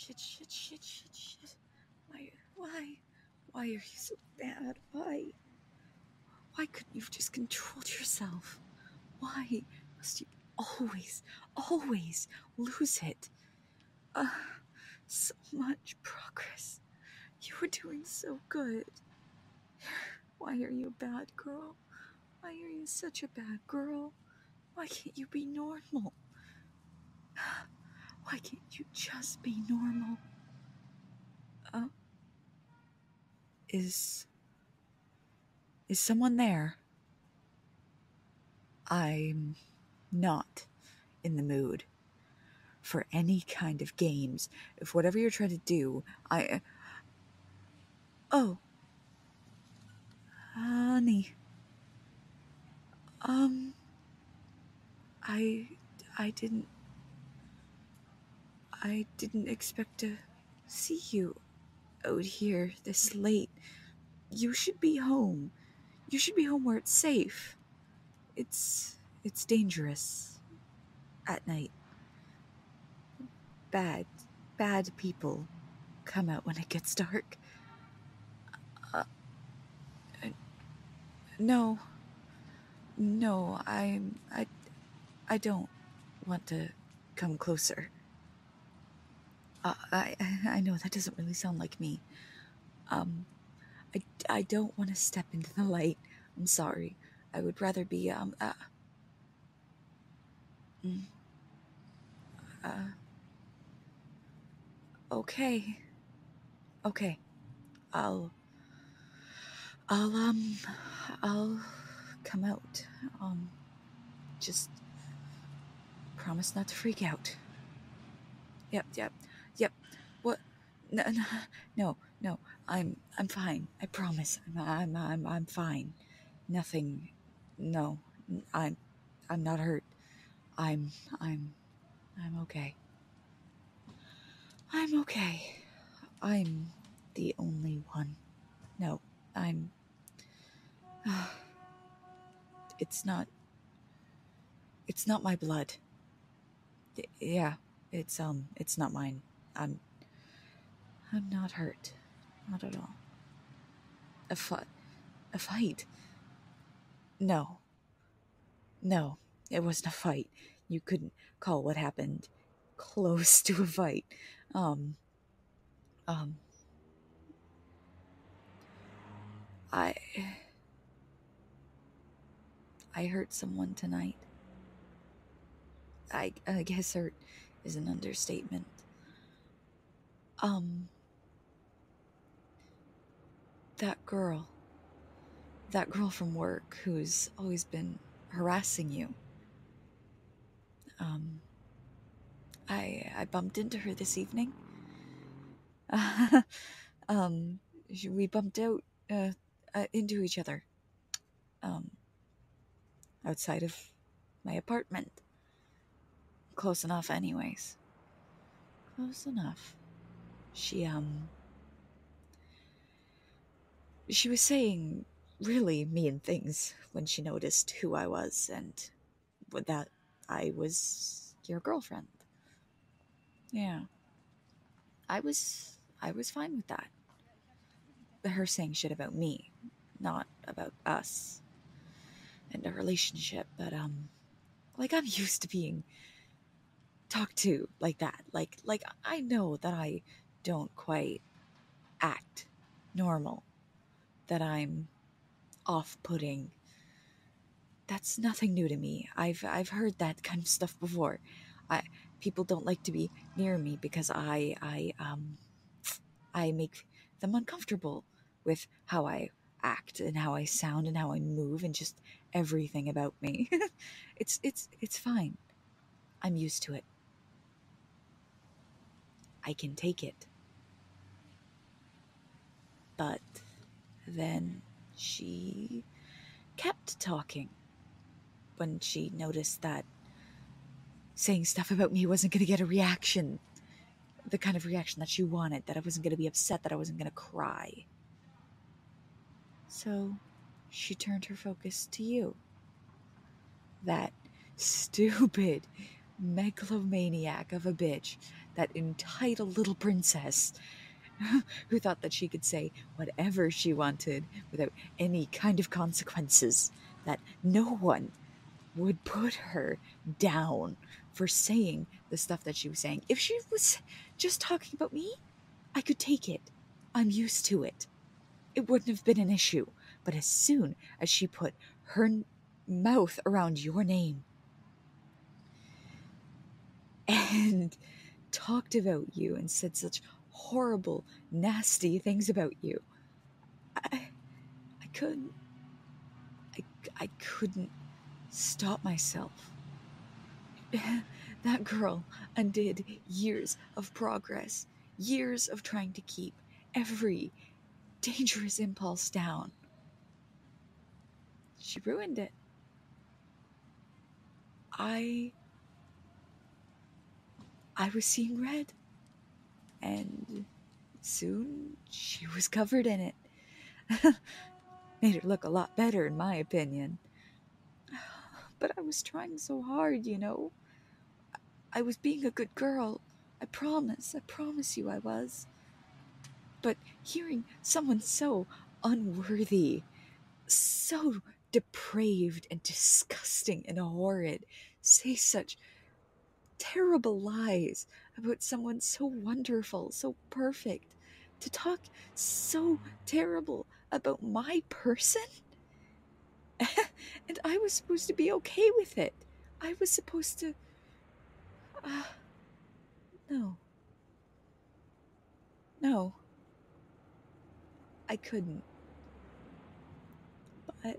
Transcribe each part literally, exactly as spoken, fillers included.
shit, shit, shit, shit, shit. Why, why, why are you so bad? Why? Why couldn't you have just controlled yourself? Why must you always, always lose it? Uh, so much progress. You were doing so good. Why are you a bad girl? Why are you such a bad girl? Why can't you be normal? Why can't you just be normal? Uh, is... Is someone there? I'm not in the mood for any kind of games. If whatever you're trying to do, I... Oh. Honey. Um... I... I didn't... I didn't expect to see you out here this late. You should be home. You should be home where it's safe. It's... It's dangerous. At night. Bad, bad people come out when it gets dark. Uh, no. No, I'm... I... I don't want to come closer. Uh, I... I know that doesn't really sound like me. Um... I, I don't want to step into the light. I'm sorry. I would rather be, um, uh... Mm, uh... Okay. Okay. I'll... I'll, um... I'll come out. Um... Just... promise not to freak out. Yep, yep, yep. What? No, no, no, no. I'm, I'm fine. I promise. I'm, I'm, I'm, I'm fine. Nothing. No. I'm, I'm not hurt. I'm, I'm, I'm okay. I'm okay. I'm the only one. No, I'm... Uh, it's not... It's not my blood. Yeah, it's, um, it's not mine. I'm... I'm not hurt. Not at all. A fight? A fight? No. No, it wasn't a fight. You couldn't call what happened close to a fight. Um... Um... I... I hurt someone tonight. I, I guess hurt is an understatement. Um... That girl. That girl from work who's always been harassing you. Um... I, I bumped into her this evening. Uh, um... We bumped out, uh, uh, into each other. Um... Outside of my apartment. Close enough anyways. Close enough. She, um... She was saying really mean things when she noticed who I was and that I was your girlfriend. Yeah. I was... I was fine with that. Her saying shit about me, not about us and our relationship, but, um... like, I'm used to being talked to like that. Like, like I know that I don't quite act normal. That I'm off-putting. That's nothing new to me. I've I've heard that kind of stuff before. I people don't like to be near me because I I um I make them uncomfortable with how I act and how I sound and how I move and just everything about me. it's it's it's fine. I'm used to it. I can take it. But then she kept talking when she noticed that saying stuff about me wasn't going to get a reaction. The kind of reaction that she wanted, that I wasn't going to be upset, that I wasn't going to cry. So she turned her focus to you. That stupid megalomaniac of a bitch that entitled little princess who thought that she could say whatever she wanted without any kind of consequences, that no one would put her down for saying the stuff that she was saying. If she was just talking about me, I could take it. I'm used to it. It wouldn't have been an issue. But as soon as she put her mouth around your name and talked about you and said such horrible, nasty things about you, I, I couldn't, I, I couldn't stop myself. That girl undid years of progress, years of trying to keep every dangerous impulse down. She ruined it. I I was seeing red, and soon she was covered in it. Made her look a lot better, in my opinion. But I was trying so hard, you know. I was being a good girl. I promise. I promise you I was. But hearing someone so unworthy, so depraved and disgusting and horrid say such terrible lies about someone so wonderful, so perfect, to talk so terrible about my person? And I was supposed to be okay with it. I was supposed to... Uh, no. No. I couldn't. But...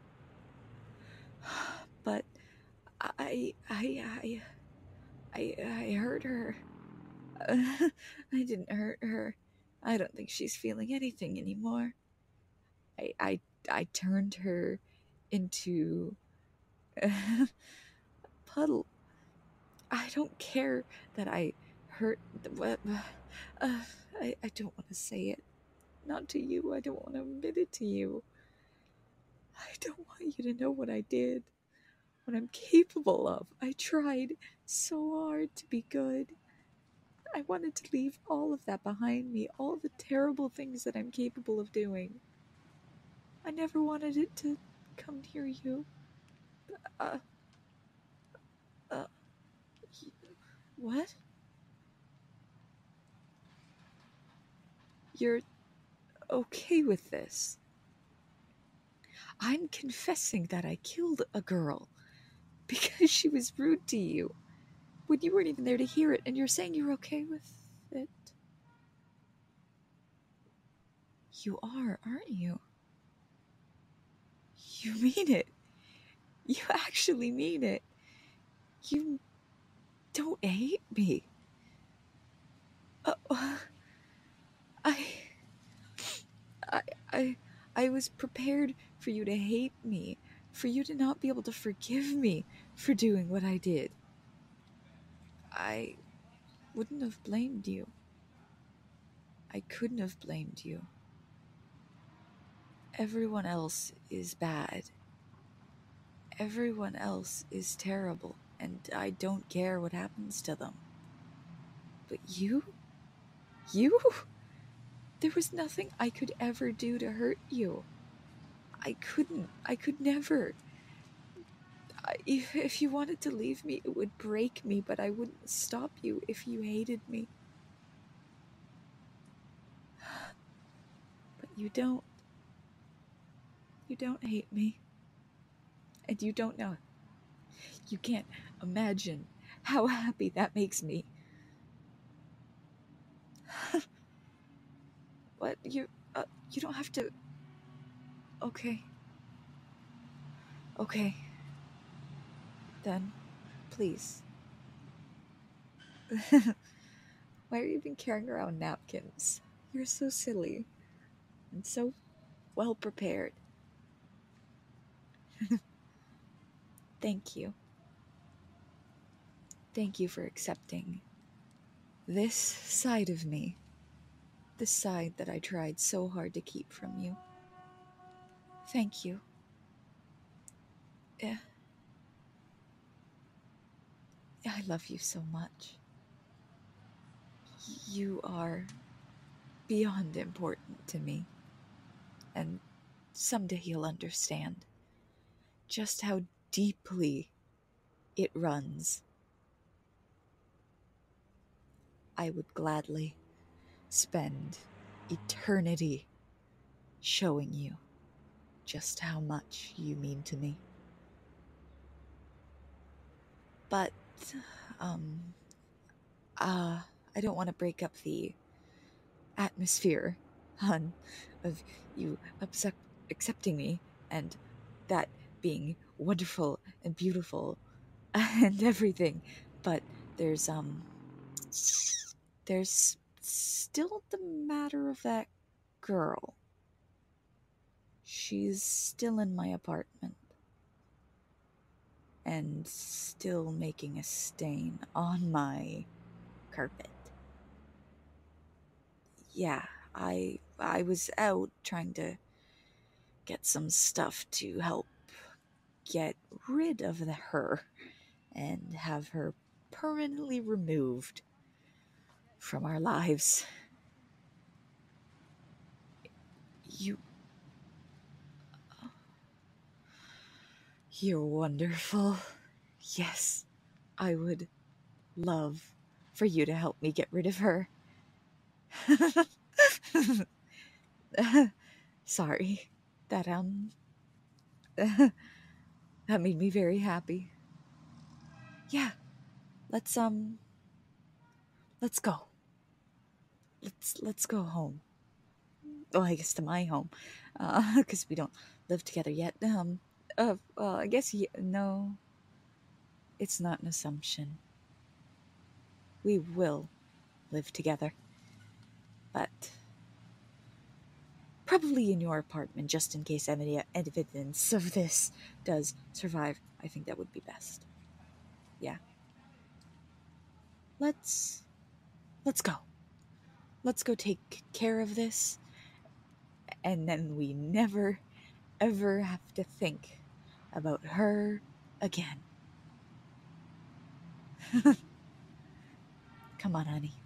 But... I... I... I... I, I hurt her. Uh, I didn't hurt her. I don't think she's feeling anything anymore. I... I... I turned her into a puddle. I don't care that I hurt... Uh, uh, I, I don't want to say it. Not to you. I don't want to admit it to you. I don't want you to know what I did, what I'm capable of. I tried so hard to be good. I wanted to leave all of that behind me, all the terrible things that I'm capable of doing. I never wanted it to come near you. Uh, uh, what? You're okay with this? I'm confessing that I killed a girl because she was rude to you when you weren't even there to hear it, and you're saying you're okay with it? You are, aren't you? You mean it. You actually mean it. You don't hate me. Uh, I, I, I, I was prepared for you to hate me, for you to not be able to forgive me for doing what I did. I wouldn't have blamed you. I couldn't have blamed you. Everyone else is bad. Everyone else is terrible, and I don't care what happens to them. But you? You? There was nothing I could ever do to hurt you. I couldn't. I could never. I, if, if you wanted to leave me, it would break me, but I wouldn't stop you if you hated me. But you don't. You don't hate me. And you don't know. You can't imagine how happy that makes me. What? You, uh, you don't have to... Okay. Okay. Then, please. Why are you even carrying around napkins? You're so silly. And so well prepared. Thank you. Thank you for accepting this side of me. The side that I tried so hard to keep from you. Thank you. Yeah. I love you so much. You are beyond important to me, and someday you'll understand just how deeply it runs. I would gladly spend eternity showing you just how much you mean to me. But, um, uh, I don't want to break up the atmosphere, hun, of you accept- accepting me and that being wonderful and beautiful and everything. But there's, um, there's still the matter of that girl. She's still in my apartment and still making a stain on my carpet. Yeah, I I was out trying to get some stuff to help get rid of the, her and have her permanently removed from our lives. You you're wonderful. Yes, I would love for you to help me get rid of her. Sorry. That um that made me very happy. Yeah, let's um let's go. Let's let's go home. Well, I guess to my home. Uh cuz we don't live together yet. Um uh well, I guess y- no, it's not an assumption. We will live together. But probably in your apartment just in case any evidence of this does survive. I think that would be best. Yeah. Let's let's go. Let's go take care of this, and then we never, ever have to think about her again. Come on, honey.